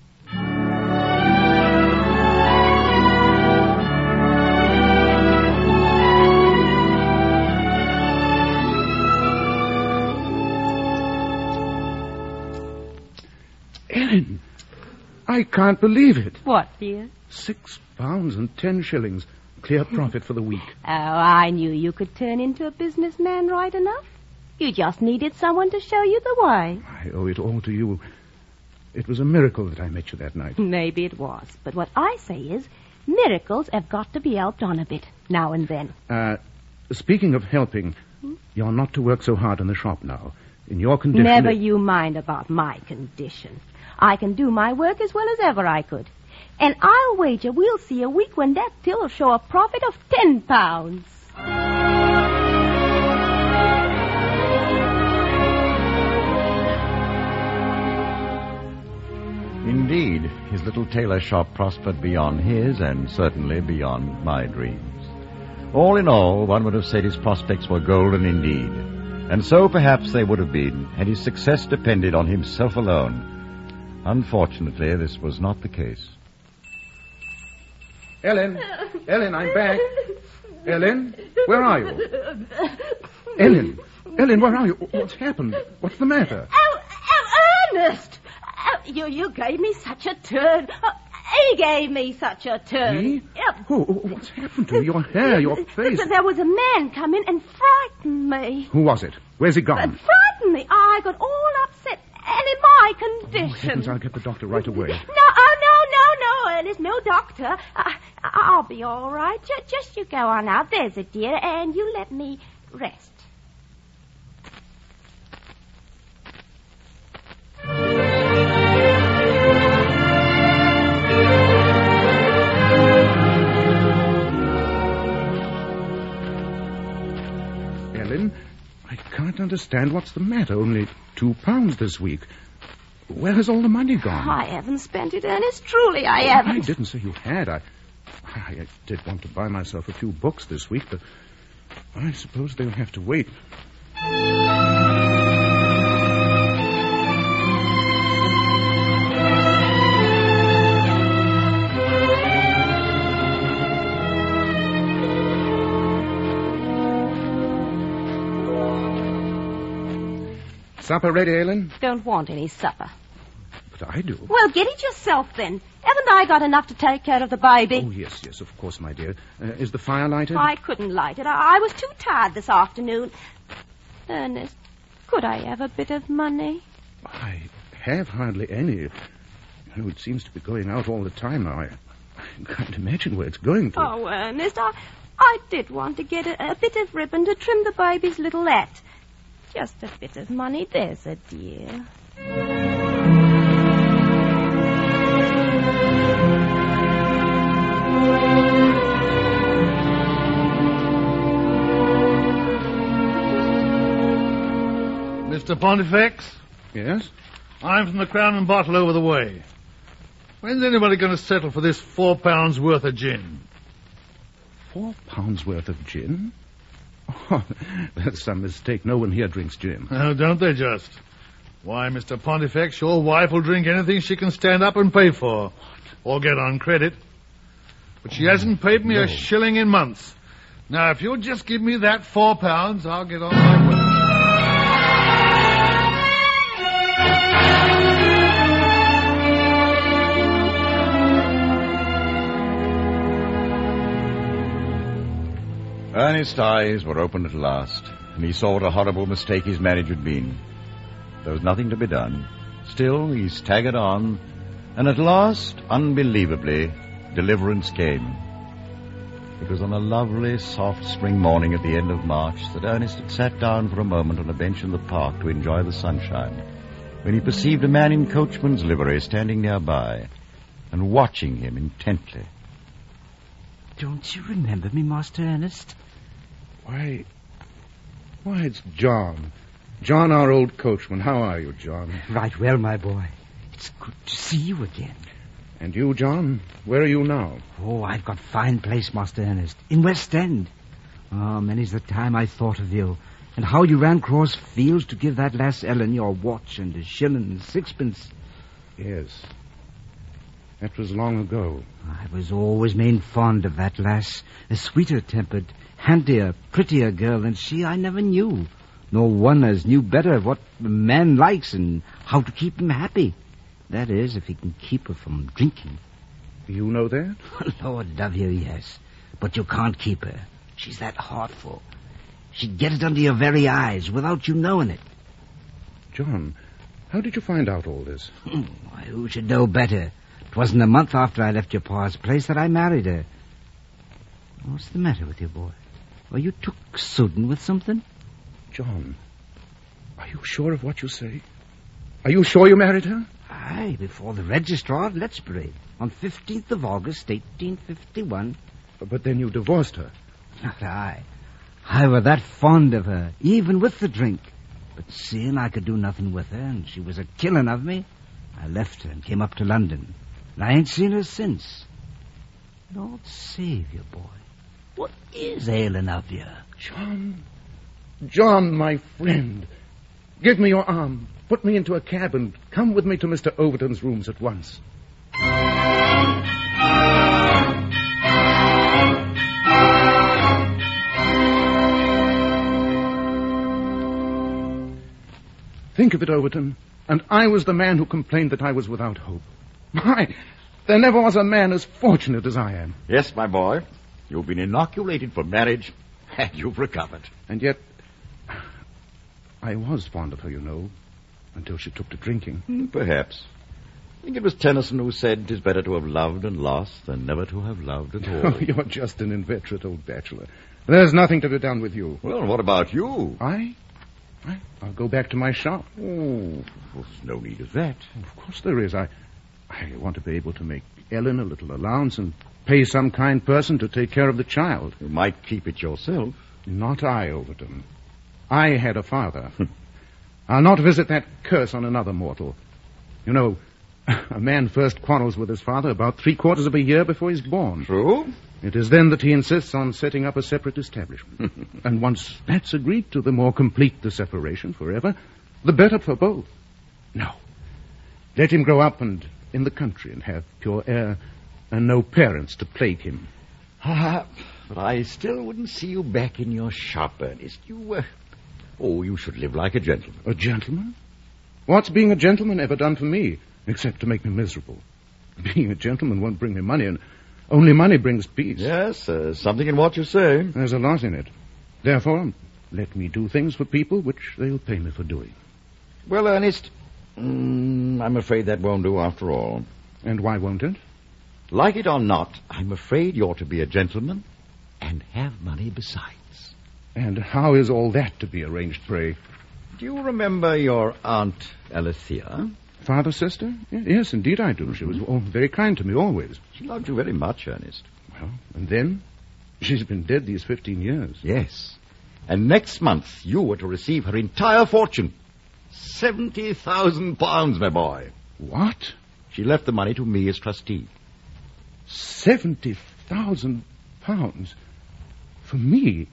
Ellen, I can't believe it. What, dear? Six pounds and ten shillings. Clear profit for the week. Oh, I knew you could turn into a businessman right enough. You just needed someone to show you the way. I owe it all to you. It was a miracle that I met you that night. Maybe it was. But what I say is, miracles have got to be helped on a bit, now and then. Uh, speaking of helping, hmm? You're not to work so hard in the shop now. In your condition... Never it... you mind about my condition. I can do my work as well as ever I could. And I'll wager we'll see a week when that till'll show a profit of ten pounds. Indeed, his little tailor shop prospered beyond his and certainly beyond my dreams. All in all, one would have said his prospects were golden indeed. And so perhaps they would have been had his success depended on himself alone. Unfortunately, this was not the case. Ellen, Ellen, I'm back. Ellen, where are you? Ellen, Ellen, where are you? What's happened? What's the matter? Oh, oh Ernest! Oh, you, you gave me such a turn. Oh, He gave me such a turn. Me? Yep. Oh, oh, what's happened to you? Your hair, your face. There was a man come in and frightened me. Who was it? Where's he Uh, gone? frightened me. I got all upset. And in my condition. Oh, heavens, I'll get the doctor right away. No, oh, no, no, no, Ernest, no doctor. I, I'll be all right. Just, just you go on out, there's a dear, and you let me rest. Ellen, I can't understand what's the matter. Only two pounds this week. Where has all the money gone? I haven't spent it, Ernest. Truly, I haven't. I didn't say you had. I, I did want to buy myself a few books this week, but I suppose they'll have to wait. Supper ready, Ellen? Don't want any supper. But I do. Well, get it yourself, then. Haven't I got enough to take care of the baby? Oh, yes, yes, of course, my dear. Uh, is the fire lighted? I couldn't light it. I, I was too tired this afternoon. Ernest, could I have a bit of money? I have hardly any. You know, it seems to be going out all the time now. I, I can't imagine where it's going to. Oh, Ernest, I, I did want to get a, a bit of ribbon to trim the baby's little hat. Just a bit of money, there's a dear. Mister Pontifex? Yes? I'm from the Crown and Bottle over the way. When's anybody going to settle for this four pounds worth of gin? Four pounds worth of gin? Oh, that's some mistake. No one here drinks gin. Oh, don't they just? Why, Mister Pontifex, your wife will drink anything she can stand up and pay for. Or get on credit. But she hasn't paid me no. a shilling in months. Now, if you'll just give me that four pounds, I'll get on my way. Ernest's eyes were opened at last, and he saw what a horrible mistake his marriage had been. There was nothing to be done. Still, he staggered on, and at last, unbelievably, deliverance came. It was on a lovely, soft spring morning at the end of March that Ernest had sat down for a moment on a bench in the park to enjoy the sunshine, when he perceived a man in coachman's livery standing nearby and watching him intently. Don't you remember me, Master Ernest? Why, why, it's John. John, our old coachman. How are you, John? Right well, my boy. It's good to see you again. And you, John? Where are you now? Oh, I've got fine place, Master Ernest. In West End. Oh, many's the time I thought of you. And how you ran across fields to give that lass Ellen your watch and a shilling and sixpence. Yes. That was long ago. I was always main fond of that lass. A sweeter-tempered, handier, prettier girl than she I never knew. Nor one as knew better what a man likes and how to keep him happy. That is, if he can keep her from drinking. You know that? Lord love you, yes. But you can't keep her. She's that heartful. She'd get it under your very eyes without you knowing it. John, how did you find out all this? Why, who should know better? It wasn't a month after I left your pa's place that I married her. What's the matter with you, boy? Are you took sudden with something? John, are you sure of what you say? Are you sure you married her? Aye, before the registrar at Letchbury, on fifteenth of August, eighteen fifty-one. But then you divorced her. Not I. I were that fond of her, even with the drink. But seeing I could do nothing with her, and she was a killing of me, I left her and came up to London. And I ain't seen her since. Lord save you, boy. What is ailing of you? John. John, my friend. Give me your arm. Put me into a cab and come with me to Mister Overton's rooms at once. Think of it, Overton. And I was the man who complained that I was without hope. My, There never was a man as fortunate as I am. Yes, my boy. You've been inoculated for marriage, and you've recovered. And yet, I was fond of her, you know, until she took to drinking. Mm, perhaps. I think it was Tennyson who said, "'Tis better to have loved and lost than never to have loved at all." Oh, you're just an inveterate old bachelor. There's nothing to be done with you. Well, what about you? I? I I'll go back to my shop. Oh, there's no need of that. Of course there is. I, I want to be able to make Ellen a little allowance and pay some kind person to take care of the child. You might keep it yourself. Not I, Overton. I had a father. I'll not visit that curse on another mortal. You know, a man first quarrels with his father about three quarters of a year before he's born. True. It is then that he insists on setting up a separate establishment. And once that's agreed to, the more complete the separation forever, the better for both. No. Let him grow up and in the country and have pure air and no parents to plague him. Ah, but I still wouldn't see you back in your shop, Ernest. You, uh, oh, you should live like a gentleman. A gentleman? What's being a gentleman ever done for me, except to make me miserable? Being a gentleman won't bring me money, and only money brings peace. Yes, uh, something in what you say. There's a lot in it. Therefore, let me do things for people which they'll pay me for doing. Well, Ernest, mm, I'm afraid that won't do after all. And why won't it? Like it or not, I'm afraid you're to be a gentleman and have money besides. And how is all that to be arranged, pray? Do you remember your Aunt Alethea? Father's sister? Yes, indeed I do. She was oh, very kind to me always. She loved you very much, Ernest. Well, and then? She's been dead these fifteen years. Yes. And next month you were to receive her entire fortune. Seventy thousand pounds, my boy. What? She left the money to me as trustee. Seventy thousand pounds? For me?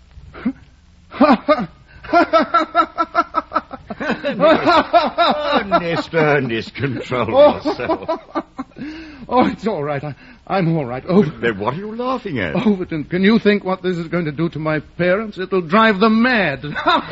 Ernest, Ernest, control yourself. Oh, it's all right. I, I'm all right. Oh, then what are you laughing at? Overton, can you think what this is going to do to my parents? It'll drive them mad.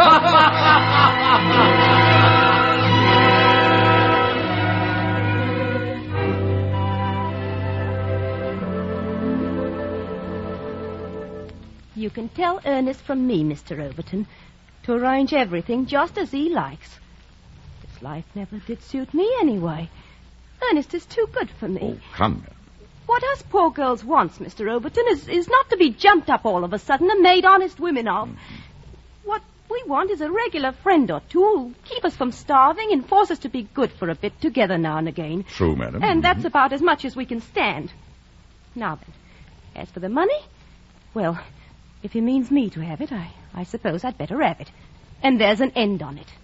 You can tell Ernest from me, Mister Overton, to arrange everything just as he likes. This life never did suit me anyway. Ernest is too good for me. Oh, come now. What us poor girls wants, Mister Overton, is, is not to be jumped up all of a sudden and made honest women of. Mm-hmm. What we want is a regular friend or two who'll keep us from starving and force us to be good for a bit together now and again. True, madam. And mm-hmm. that's about as much as we can stand. Now then, as for the money, well, if he means me to have it, I, I suppose I'd better have it. And there's an end on it.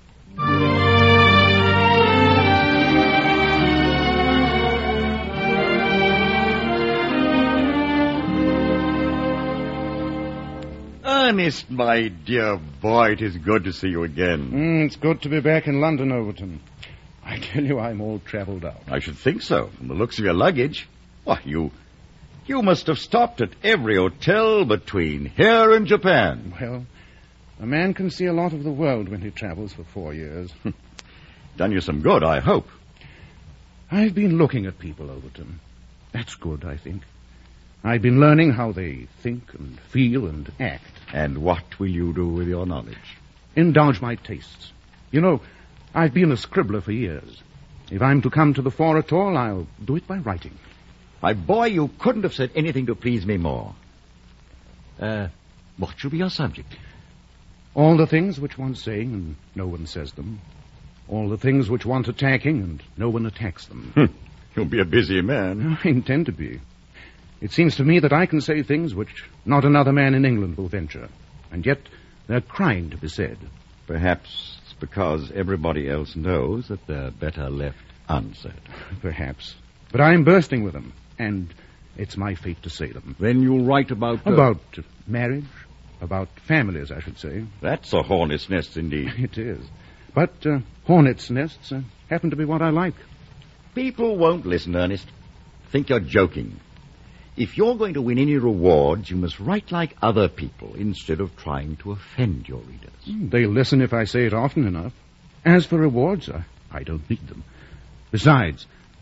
Ernest, my dear boy, it is good to see you again. Mm, it's good to be back in London, Overton. I tell you, I'm all travelled out. I should think so, from the looks of your luggage. Why, you... You must have stopped at every hotel between here and Japan. Well, a man can see a lot of the world when he travels for four years. Done you some good, I hope. I've been looking at people, Overton. That's good, I think. I've been learning how they think and feel and act. And what will you do with your knowledge? Indulge my tastes. You know, I've been a scribbler for years. If I'm to come to the fore at all, I'll do it by writing. My boy, you couldn't have said anything to please me more. Uh, what should be your subject? All the things which one's saying and no one says them. All the things which want attacking and no one attacks them. You'll be a busy man. I intend to be. It seems to me that I can say things which not another man in England will venture. And yet they're crying to be said. Perhaps it's because everybody else knows that they're better left unsaid. Perhaps. But I'm bursting with them. And it's my fate to say them. Then you'll write about... Uh... About marriage. About families, I should say. That's a hornet's nest, indeed. It is. But uh, hornet's nests uh, happen to be what I like. People won't listen, Ernest. Think you're joking. If you're going to win any rewards, you must write like other people instead of trying to offend your readers. They'll listen if I say it often enough. As for rewards, I, I don't need them. Besides,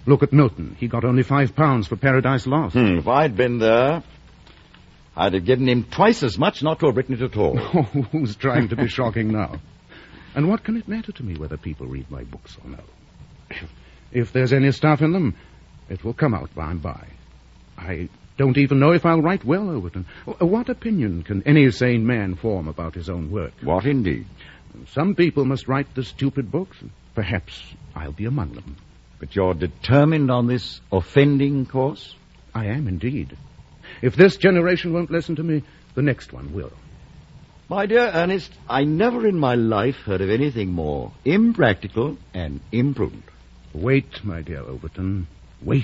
Look at Milton. He got only five pounds for Paradise Lost. Hmm, if I'd been there, I'd have given him twice as much not to have written it at all. Oh, who's trying to be shocking now? And what can it matter to me whether people read my books or no? If, if there's any stuff in them, it will come out by and by. I don't even know if I'll write well, Overton. What opinion can any sane man form about his own work? What indeed? Some people must write the stupid books. Perhaps I'll be among them. But you're determined on this offending course? I am indeed. If this generation won't listen to me, the next one will. My dear Ernest, I never in my life heard of anything more impractical and imprudent. Wait, my dear Overton. Wait.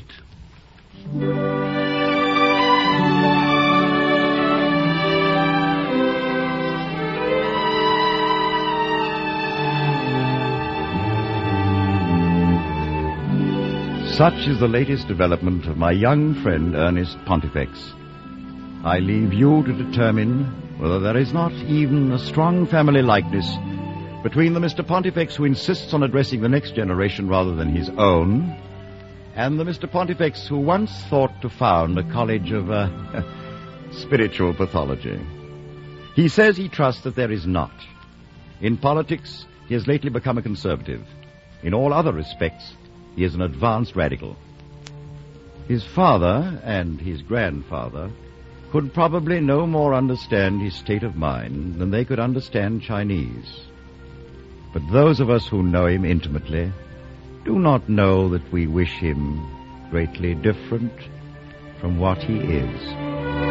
Such is the latest development of my young friend Ernest Pontifex. I leave you to determine whether there is not even a strong family likeness between the Mister Pontifex who insists on addressing the next generation rather than his own, and the Mister Pontifex who once thought to found a college of uh, spiritual pathology. He says he trusts that there is not. In politics, he has lately become a conservative. In all other respects, he is an advanced radical. His father and his grandfather could probably no more understand his state of mind than they could understand Chinese. But those of us who know him intimately do not know that we wish him greatly different from what he is.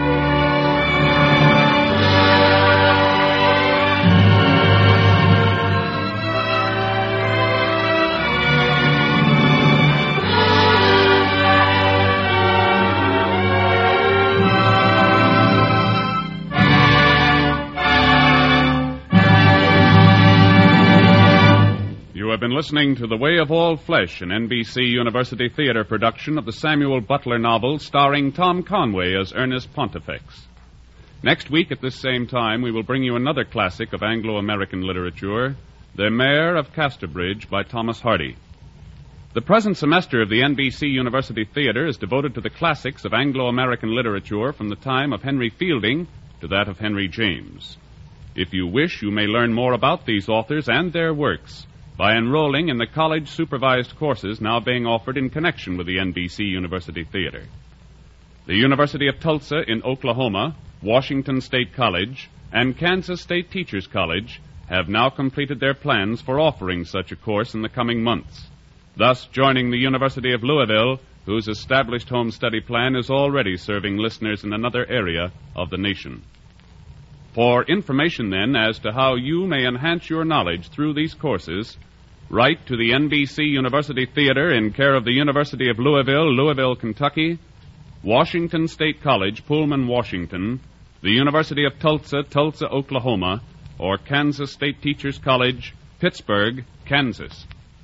Been listening to The Way of All Flesh, an N B C University Theater production of the Samuel Butler novel starring Tom Conway as Ernest Pontifex. Next week at this same time, we will bring you another classic of Anglo-American literature, The Mayor of Casterbridge by Thomas Hardy. The present semester of the N B C University Theater is devoted to the classics of Anglo-American literature from the time of Henry Fielding to that of Henry James. If you wish, you may learn more about these authors and their works by enrolling in the college-supervised courses now being offered in connection with the N B C University Theater. The University of Tulsa in Oklahoma, Washington State College, and Kansas State Teachers College have now completed their plans for offering such a course in the coming months, thus joining the University of Louisville, whose established home study plan is already serving listeners in another area of the nation. For information, then, as to how you may enhance your knowledge through these courses, write to the N B C University Theater in care of the University of Louisville, Louisville, Kentucky, Washington State College, Pullman, Washington, the University of Tulsa, Tulsa, Oklahoma, or Kansas State Teachers College, Pittsburgh, Kansas.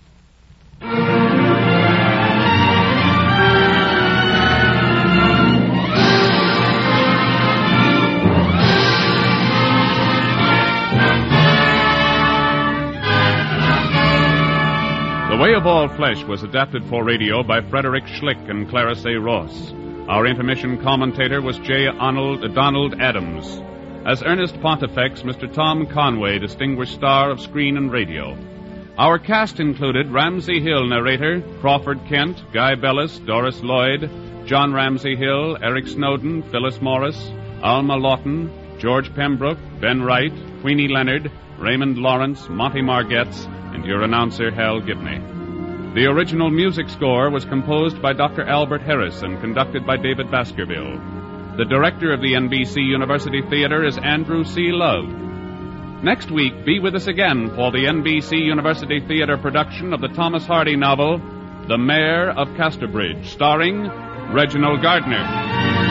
The Way of All Flesh was adapted for radio by Frederick Schlick and Clarence A. Ross. Our intermission commentator was J. Arnold, Donald Adams. As Ernest Pontifex, Mister Tom Conway, distinguished star of screen and radio. Our cast included Ramsey Hill, narrator, Crawford Kent, Guy Bellis, Doris Lloyd, John Ramsey Hill, Eric Snowden, Phyllis Morris, Alma Lawton, George Pembroke, Ben Wright, Queenie Leonard, Raymond Lawrence, Monty Margetts, and your announcer, Hal Gibney. The original music score was composed by Doctor Albert Harris and conducted by David Baskerville. The director of the N B C University Theater is Andrew C. Love. Next week, be with us again for the N B C University Theater production of the Thomas Hardy novel, The Mayor of Casterbridge, starring Reginald Gardner.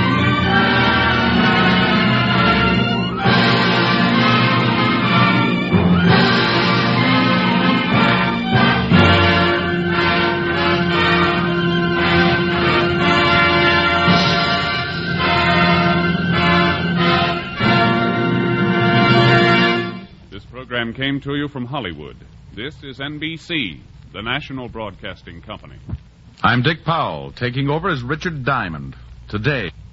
Came to you from Hollywood. This is N B C, the national broadcasting company. I'm Dick Powell, taking over as Richard Diamond. Today,